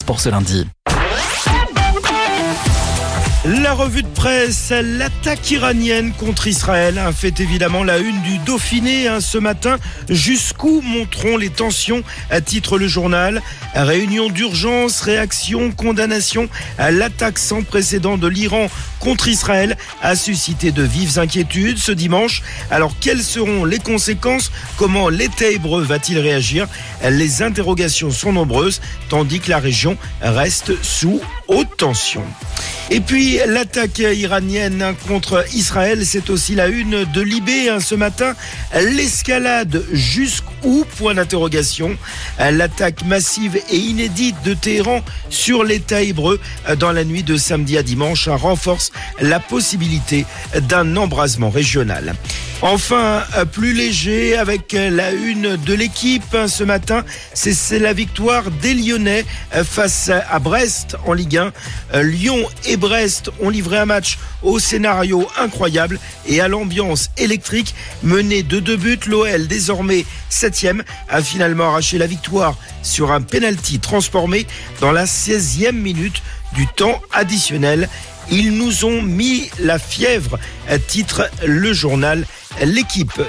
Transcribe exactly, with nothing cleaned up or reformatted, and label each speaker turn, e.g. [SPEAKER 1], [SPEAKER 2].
[SPEAKER 1] pour ce lundi.
[SPEAKER 2] La revue de presse, l'attaque iranienne contre Israël a fait évidemment la une du Dauphiné hein, ce matin. Jusqu'où monteront les tensions, à titre le journal. Réunion d'urgence, réaction, condamnation. L'attaque sans précédent de l'Iran contre Israël a suscité de vives inquiétudes ce dimanche. Alors quelles seront les conséquences ? Comment l'État hébreu va-t-il réagir ? Les interrogations sont nombreuses, tandis que la région reste sous haute tension. Et puis l'attaque iranienne contre Israël, c'est aussi la une de Libé hein, ce matin. L'escalade jusqu'où ? Point d'interrogation. L'attaque massive et inédite de Téhéran sur l'État hébreu dans la nuit de samedi à dimanche renforce la possibilité d'un embrasement régional. Enfin, plus léger avec la une de l'équipe ce matin, c'est, c'est la victoire des Lyonnais face à Brest en Ligue un. Lyon et Brest ont livré un match au scénario incroyable et à l'ambiance électrique. Mené de deux buts, l'O L, désormais septième, a finalement arraché la victoire sur un penalty transformé dans la seizième minute du temps additionnel. Ils nous ont mis la fièvre, titre le journal L'équipe.